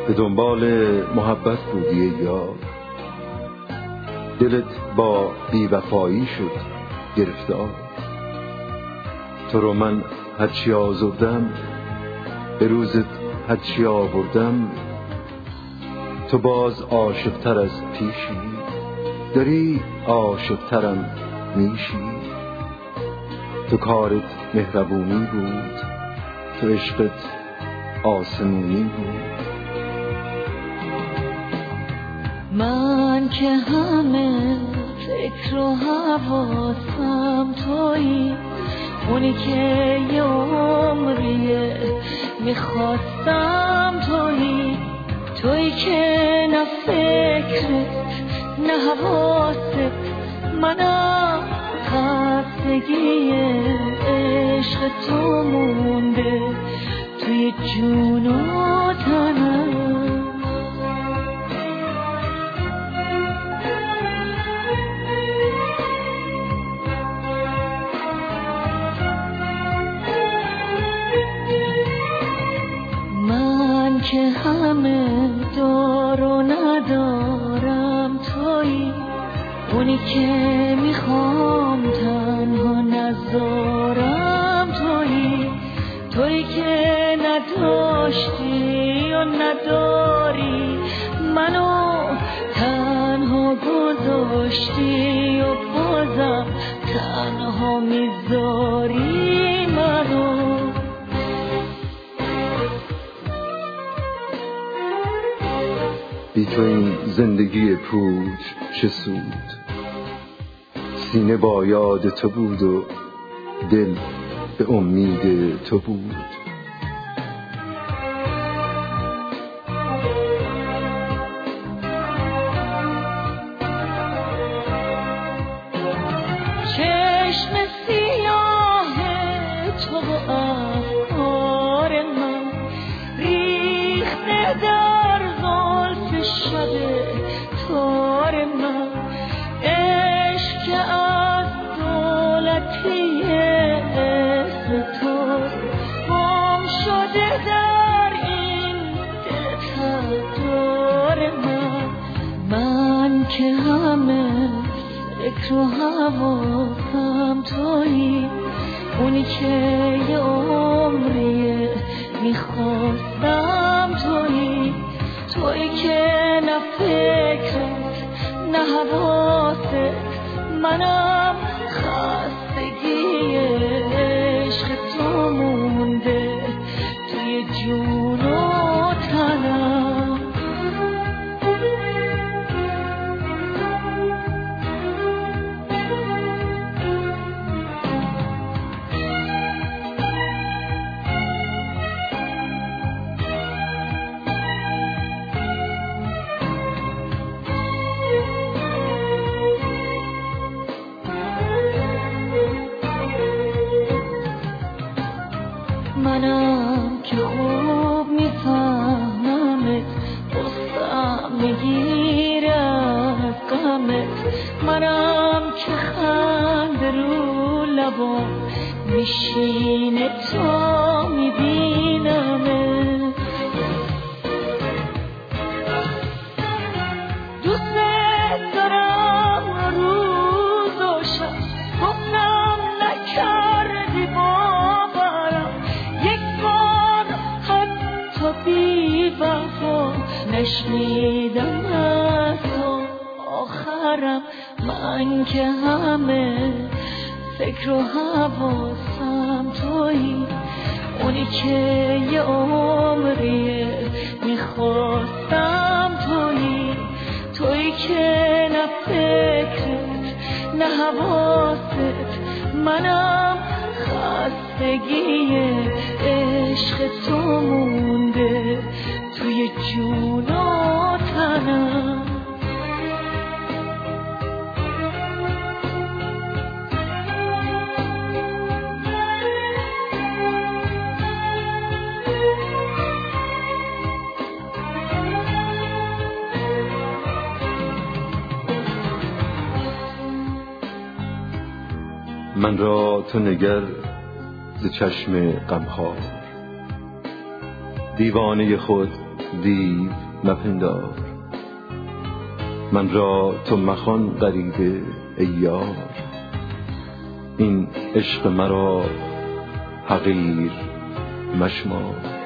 به دنبال محبت بودی ای یار، دلت با بی‌وفایی شد گرفتار. تو رو من هرچی آزردم، به روزت هرچی آوردم، تو باز عاشق‌تر از پیشی، داری عاشق‌ترم میشی. تو کارت مهربونی بود، تو عشقت آسمونی بود. من که همه فکر و حواسم تویی، اونی که یه عمریه میخواستم تویی، تویی که نه فکرت نه حواست، منم خستگی عشق تو مونده توی جون و تنم. من که همه دار و ندارم تویی، اونی که میخوام تنها نذارم تویی، تویی که نداشتی و نداری، منو تنها گذاشتی و بازم تنها میذاری منو. بی تو این زندگی پوچ چه سود، سینه با یاد تو بود و دل به امید تو بود. چشم سیاه تو و افکار من ریخته در زلف شب تار من، عشق که از دولتی اسم تو گم شده در این دل تبدار من. من که همه فکر و حواسم تویی، اونی که یه عمریه میخواستم تویی، تویی که نه فکرت نه حواست، منم خستگی عشق تو مونده توی جون و تنم. منم که خوب میفهممت، غصه‌ام میگیره از غمت، منم که خنده رو لبام میشینه تا میبینمت. دوست دارم روز و شب، گفتم نکردی باورم، یک بار حتی بی وفا نشنیدم از تو آخرم. من که همه فکر و حواسم تویی، اونی که یه عمریه میخواستم تویی، تویی که نه فکرت نه حواست، منم خستگی عشق تو مونده توی جون و تنم. من را تو نگر ز چشم غمخوار، دیوانه خود دیو مپندار. من را تو مخوان غریبه ای یار، این عشق مرا حقیر مشمار.